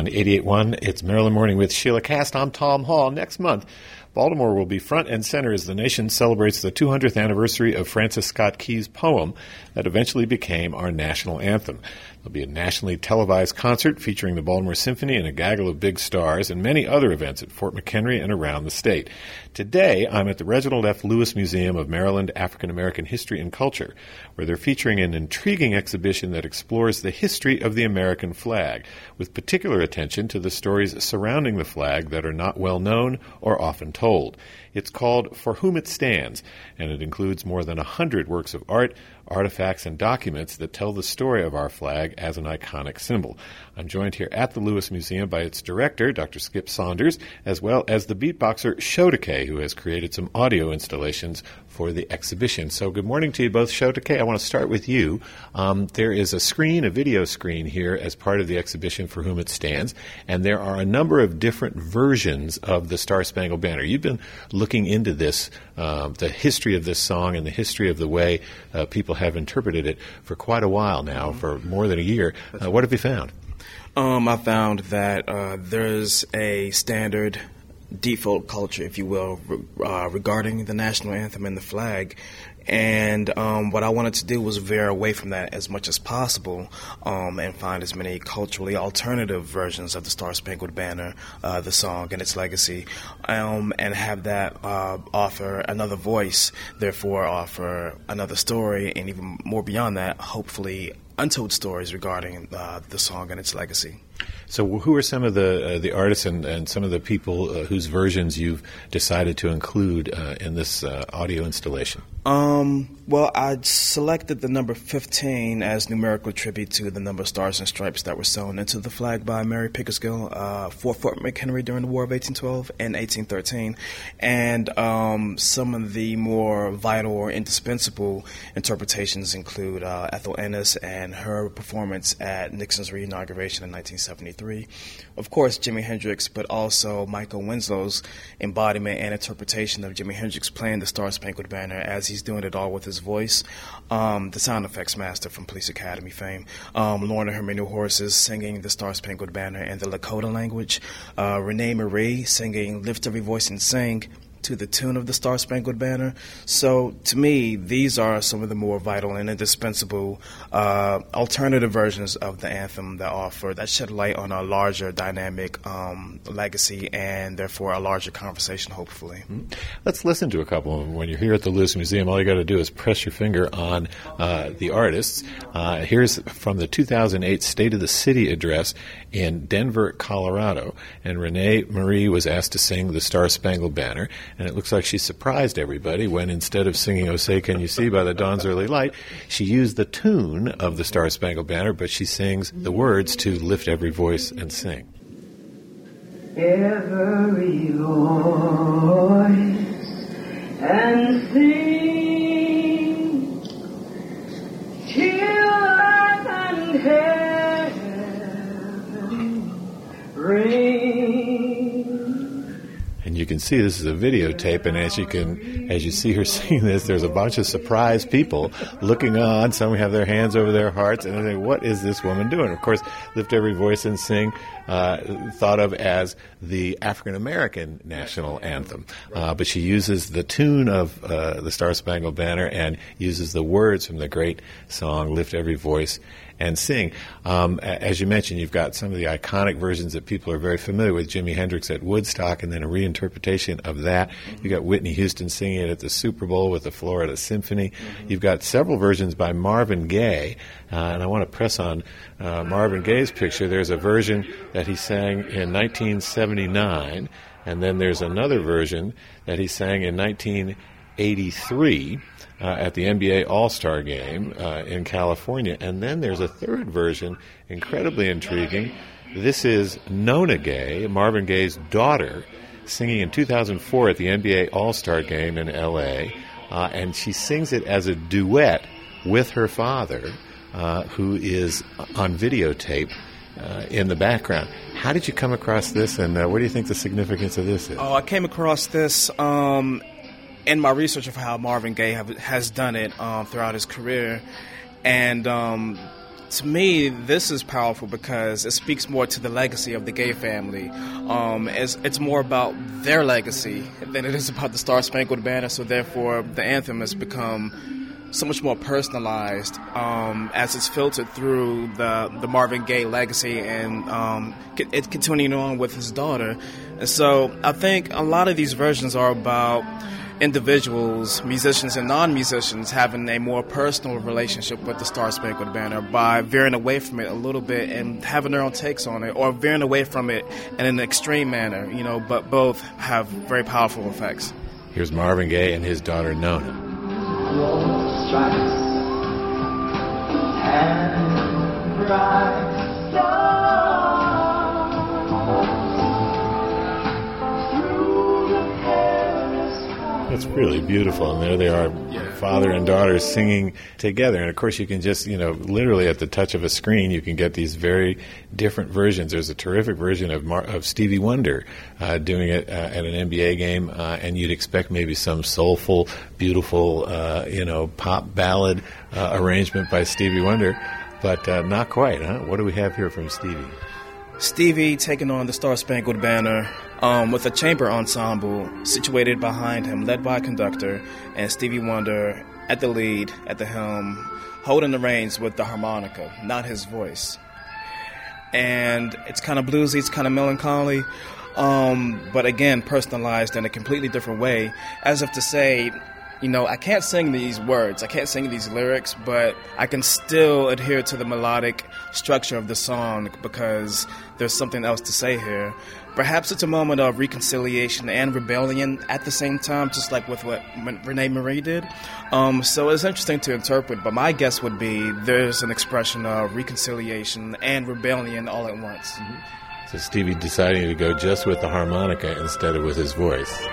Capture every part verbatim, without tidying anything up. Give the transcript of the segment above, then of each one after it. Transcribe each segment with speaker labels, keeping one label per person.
Speaker 1: on eighty-eight point one. It's Maryland Morning with Sheila Cast. I'm Tom Hall. Next month, Baltimore will be front and center as the nation celebrates the two hundredth anniversary of Francis Scott Key's poem that eventually became our national anthem. There'll be a nationally televised concert featuring the Baltimore Symphony and a gaggle of big stars and many other events at Fort McHenry and around the state. Today, I'm at the Reginald F. Lewis Museum of Maryland African American History and Culture, where they're featuring an intriguing exhibition that explores the history of the American flag, with particular attention to the stories surrounding the flag that are not well known or often told. It's called For Whom It Stands, and it includes more than a hundred works of art, artifacts, and documents that tell the story of our flag as an iconic symbol. I'm joined here at the Lewis Museum by its director, Doctor Skip Saunders, as well as the beatboxer Shotake, who has created some audio installations for the exhibition. So good morning to you both. Shotake, I want to start with you. Um, there is a screen, a video screen here as part of the exhibition For Whom It Stands, and there are a number of different versions of the Star-Spangled Banner. You've been looking into this, uh, the history of this song and the history of the way uh, people have interpreted it for quite a while now, mm-hmm. for more than a year. Uh, what have you found?
Speaker 2: Um, I found that uh, there's a standard default culture, if you will, re- uh, regarding the national anthem and the flag. And um, what I wanted to do was veer away from that as much as possible um, and find as many culturally alternative versions of the Star-Spangled Banner, uh, the song and its legacy, um, and have that uh, offer another voice, therefore offer another story, and even more beyond that, hopefully untold stories regarding uh, the song and its legacy.
Speaker 1: So who are some of the uh, the artists and, and some of the people uh, whose versions you've decided to include uh, in this uh, audio installation?
Speaker 2: Um, well, I selected the number fifteen as numerical tribute to the number of stars and stripes that were sewn into the flag by Mary Pickersgill uh, for Fort McHenry during the War of eighteen twelve and eighteen thirteen. And um, some of the more vital or indispensable interpretations include uh, Ethel Ennis and her performance at Nixon's reinauguration in nineteen seventy-three. Of course, Jimi Hendrix, but also Michael Winslow's embodiment and interpretation of Jimi Hendrix playing the Star-Spangled Banner as he's doing it all with his voice. Um, the sound effects master from Police Academy fame. Um, Lorna Her Many Horses singing the Star-Spangled Banner in the Lakota language. Uh, Renee Marie singing Lift Every Voice and Sing to the tune of the Star-Spangled Banner. So, to me, these are some of the more vital and indispensable uh, alternative versions of the anthem that offer, that shed light on a larger dynamic um, legacy and, therefore, a larger conversation, hopefully.
Speaker 1: Mm-hmm. Let's listen to a couple of them. When you're here at the Lewis Museum, all you got to do is press your finger on uh, the artists. Uh, here's from the two thousand eight State of the City address in Denver, Colorado, and Renee Marie was asked to sing the Star-Spangled Banner. And it looks like she surprised everybody when instead of singing "Oh Say Can You See" by the Dawn's Early Light, she used the tune of the Star-Spangled Banner, but she sings the words to Lift Every Voice and Sing.
Speaker 3: Every voice and sing till earth and heaven ring.
Speaker 1: And you can see this is a videotape, and as you can, as you see her sing this, there's a bunch of surprised people looking on. Some have their hands over their hearts, and they think, "What is this woman doing?" Of course, Lift Every Voice and Sing, uh, thought of as the African American national anthem, uh, but she uses the tune of uh, the Star-Spangled Banner and uses the words from the great song "Lift Every Voice and Sing." Um, as you mentioned, you've got some of the iconic versions that people are very familiar with, Jimi Hendrix at Woodstock, and then a reinterpretation of that. You've got Whitney Houston singing it at the Super Bowl with the Florida Symphony. Mm-hmm. You've got several versions by Marvin Gaye, uh, and I want to press on uh, Marvin Gaye's picture. There's a version that he sang in nineteen seventy-nine, and then there's another version that he sang in nineteen eighty-three. Uh, at the N B A All-Star Game uh, in California. And then there's a third version, incredibly intriguing. This is Nona Gaye, Marvin Gaye's daughter, singing in two thousand four at the N B A All-Star Game in L A. Uh, and she sings it as a duet with her father, uh, who is on videotape uh, in the background. How did you come across this, and uh, what do you think the significance of this is?
Speaker 2: Oh, I came across this um, in my research of how Marvin Gaye have, has done it um, throughout his career. And um, to me, this is powerful because it speaks more to the legacy of the gay family. Um, it's, it's more about their legacy than it is about the Star-Spangled Banner, so therefore the anthem has become so much more personalized um, as it's filtered through the, the Marvin Gaye legacy and um, it continuing on with his daughter. And so I think a lot of these versions are about individuals, musicians and non-musicians, having a more personal relationship with the Star-Spangled Banner by veering away from it a little bit and having their own takes on it, or veering away from it in an extreme manner, you know, but both have very powerful effects.
Speaker 1: Here's Marvin Gaye and his daughter Nona.
Speaker 3: Stripes and bright stars through the perilous skies.
Speaker 1: That's really beautiful, and there they are, father and daughter singing together. And of course, you can just, you know, literally at the touch of a screen, you can get these very different versions. There's a terrific version of Mar- of Stevie Wonder uh, doing it uh, at an N B A game, uh, and you'd expect maybe some soulful, beautiful, uh, you know, pop ballad uh, arrangement by Stevie Wonder, but uh, not quite, huh? What do we have here from Stevie?
Speaker 2: Stevie taking on the Star-Spangled Banner um, with a chamber ensemble situated behind him, led by a conductor, and Stevie Wonder at the lead, at the helm, holding the reins with the harmonica, not his voice. And it's kind of bluesy, it's kind of melancholy, um, but again, personalized in a completely different way, as if to say, you know, I can't sing these words, I can't sing these lyrics, but I can still adhere to the melodic structure of the song because there's something else to say here. Perhaps it's a moment of reconciliation and rebellion at the same time, just like with what Renee Marie did. Um, so it's interesting to interpret, but my guess would be there's an expression of reconciliation and rebellion all at once.
Speaker 1: Mm-hmm. So Stevie deciding to go just with the harmonica instead of with his voice.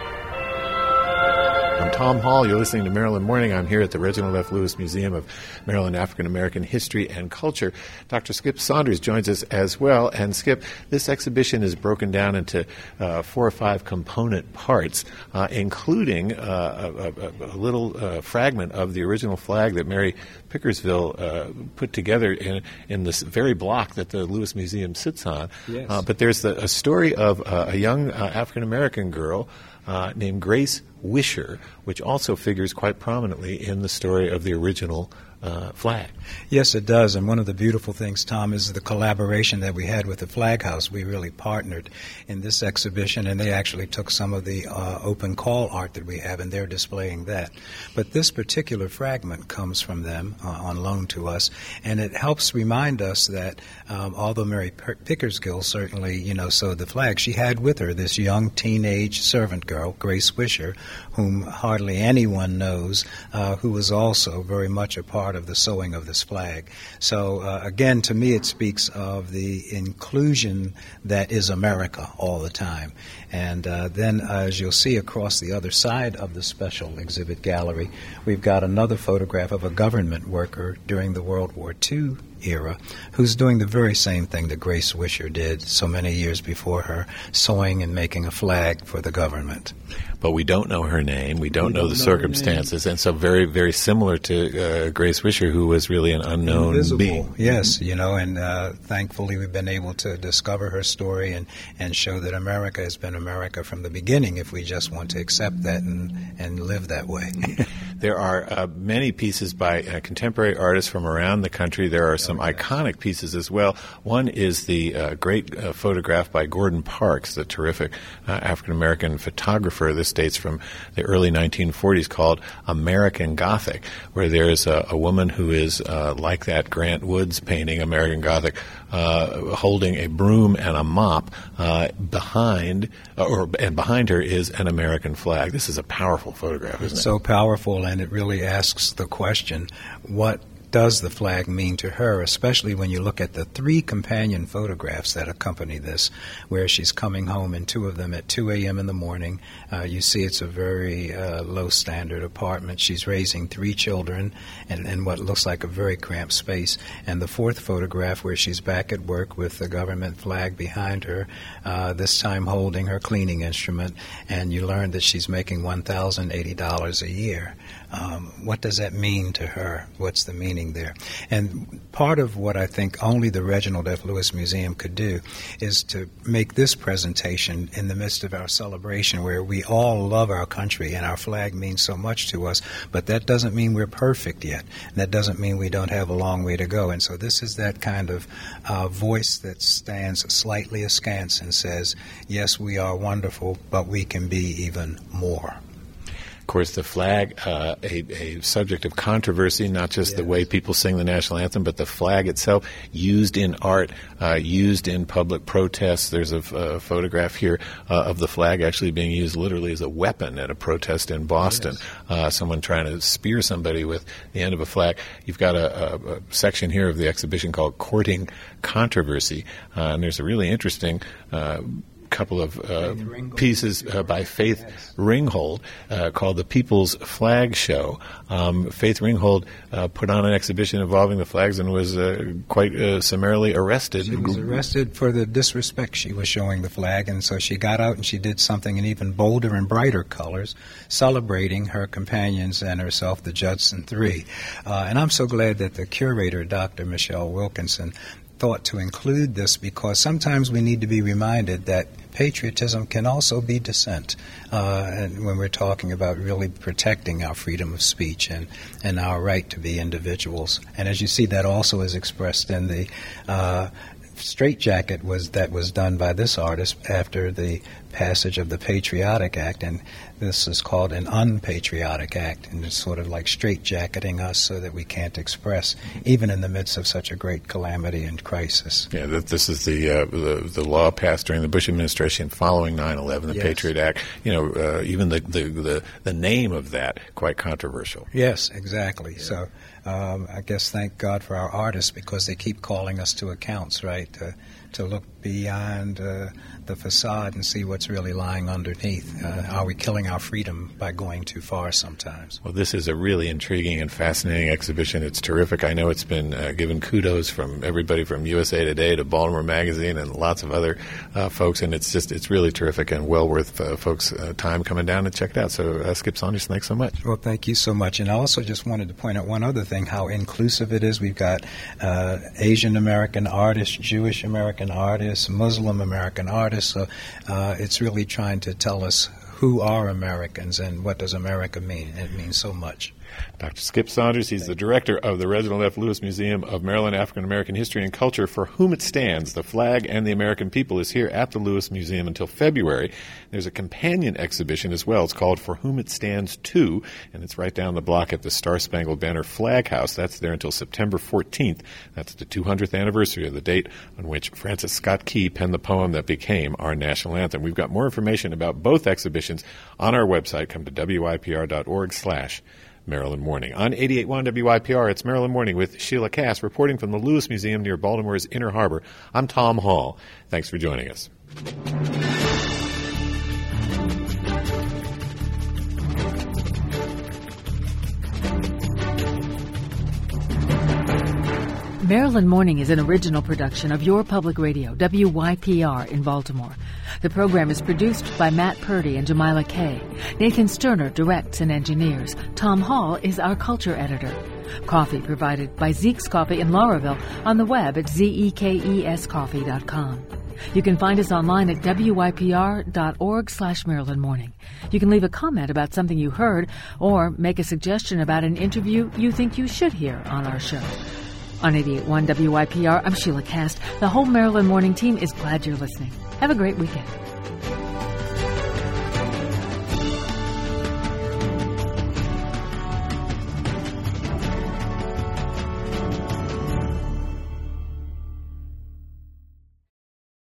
Speaker 1: I'm Tom Hall. You're listening to Maryland Morning. I'm here at the Reginald F. Lewis Museum of Maryland African American History and Culture. Doctor Skip Saunders joins us as well. And Skip, this exhibition is broken down into uh, four or five component parts, uh, including uh, a, a, a little uh, fragment of the original flag that Mary Pickersgill uh, put together in, in this very block that the Lewis Museum sits on.
Speaker 4: Yes.
Speaker 1: Uh, but there's the, a story of uh, a young uh, African American girl uh, named Grace Wisher, which also figures quite prominently in the story of the original uh, flag.
Speaker 4: Yes, it does. And one of the beautiful things, Tom, is the collaboration that we had with the Flag House. We really partnered in this exhibition, and they actually took some of the uh, open call art that we have, and they're displaying that. But this particular fragment comes from them uh, on loan to us, and it helps remind us that um, although Mary Pickersgill certainly, you know, sewed the flag, she had with her this young teenage servant girl, Grace Wisher, whom hardly anyone knows, uh, who was also very much a part of the sewing of this flag. So uh, again, to me, it speaks of the inclusion that is America all the time. And uh, then, uh, as you'll see across the other side of the special exhibit gallery, we've got another photograph of a government worker during the World War Two era who's doing the very same thing that Grace Wisher did so many years before her, sewing and making a flag for the government.
Speaker 1: But we don't know her name. We don't
Speaker 4: we
Speaker 1: know
Speaker 4: don't
Speaker 1: the
Speaker 4: know
Speaker 1: circumstances. And so very, very similar to uh, Grace Wisher, who was really an unknown
Speaker 4: Invisible.
Speaker 1: being.
Speaker 4: Yes, you know, and uh, thankfully we've been able to discover her story and, and show that America has been America from the beginning if we just want to accept that and, and live that way.
Speaker 1: There are uh, many pieces by uh, contemporary artists from around the country. There are some
Speaker 4: okay.
Speaker 1: iconic pieces as well. One is the uh, great uh, photograph by Gordon Parks, the terrific uh, African-American photographer. This dates from the early nineteen forties, called American Gothic, where there's a, a woman who is uh, like that Grant Woods painting, American Gothic, uh, holding a broom and a mop uh, behind, uh, or and behind her is an American flag. This is a powerful photograph, isn't it?
Speaker 4: So powerful, and it really asks the question, what does the flag mean to her, especially when you look at the three companion photographs that accompany this, where she's coming home in two of them at two a.m. in the morning. Uh, you see it's a very uh, low-standard apartment. She's raising three children in, in what looks like a very cramped space. And the fourth photograph, where she's back at work with the government flag behind her, uh, this time holding her cleaning instrument, and you learn that she's making one thousand eighty dollars a year. Um, what does that mean to her? What's the meaning there? And part of what I think only the Reginald F. Lewis Museum could do is to make this presentation in the midst of our celebration, where we all love our country and our flag means so much to us, but that doesn't mean we're perfect yet. And that doesn't mean we don't have a long way to go. And so this is that kind of uh, voice that stands slightly askance and says, yes, we are wonderful, but we can be even more.
Speaker 1: Of course, the flag, uh, a, a subject of controversy, not just yes. the way people sing the national anthem, but the flag itself, used in art, uh, used in public protests. There's a, a photograph here uh, of the flag actually being used literally as a weapon at a protest in Boston. Yes. Uh, someone trying to spear somebody with the end of a flag. You've got a, a, a section here of the exhibition called Courting Controversy, uh, and there's a really interesting uh couple of uh, pieces uh, by Faith yes. Ringhold uh, called The People's Flag Show. Um, Faith Ringhold uh, put on an exhibition involving the flags and was uh, quite uh, summarily arrested.
Speaker 4: She was arrested for the disrespect she was showing the flag, and so she got out and she did something in even bolder and brighter colors, celebrating her companions and herself, the Judson Three. Uh, and I'm so glad that the curator, Doctor Michelle Wilkinson, thought to include this, because sometimes we need to be reminded that patriotism can also be dissent, uh, and when we're talking about really protecting our freedom of speech and, and our right to be individuals. And as you see, that also is expressed in the uh, straitjacket was that was done by this artist after the passage of the Patriotic Act, and this is called an unpatriotic act, and it's sort of like straitjacketing us so that we can't express, even in the midst of such a great calamity and crisis.
Speaker 1: Yeah, that this is the, uh, the the law passed during the Bush administration following nine eleven, the yes. Patriot Act. You know, uh, even the, the, the, the name of that, quite controversial.
Speaker 4: Yes, exactly. Yeah. So um, I guess thank God for our artists, because they keep calling us to accounts, right, to, to look beyond uh, the facade and see what's really lying underneath. Uh, are we killing our freedom by going too far sometimes?
Speaker 1: Well, this is a really intriguing and fascinating exhibition. It's terrific. I know it's been uh, given kudos from everybody from U S A Today to Baltimore Magazine and lots of other uh, folks, and it's just it's really terrific and well worth uh, folks' uh, time coming down and check it out. So, uh, Skip Saunders, thanks so much.
Speaker 4: Well, thank you so much. And I also just wanted to point out one other thing, how inclusive it is. We've got uh, Asian American artists, Jewish American artists, Muslim American artists. So uh, it's really trying to tell us who are Americans and what does America mean. It means so much.
Speaker 1: Doctor Skip Saunders, he's the director of the Reginald F. Lewis Museum of Maryland African American History and Culture. For whom it stands, the flag and the American people, is here at the Lewis Museum until February. There's a companion exhibition as well. It's called For Whom It Stands Too, and it's right down the block at the Star Spangled Banner Flag House. That's there until September fourteenth. That's the two hundredth anniversary of the date on which Francis Scott Key penned the poem that became our national anthem. We've got more information about both exhibitions on our website. Come to W I P R dot org slash Maryland Morning. On eighty-eight point one W I P R, it's Maryland Morning with Sheila Cass, reporting from the Lewis Museum near Baltimore's Inner Harbor. I'm Tom Hall. Thanks for joining us.
Speaker 5: Maryland Morning is an original production of your public radio, W Y P R, in Baltimore. The program is produced by Matt Purdy and Jamila Kay. Nathan Sterner directs and engineers. Tom Hall is our culture editor. Coffee provided by Zeke's Coffee in Lauraville on the web at zekes coffee dot com. You can find us online at W Y P R dot org slash Maryland Morning. You can leave a comment about something you heard or make a suggestion about an interview you think you should hear on our show. On eighty-eight point one W Y P R, I'm Sheila Cass. The whole Maryland Morning team is glad you're listening. Have a great weekend.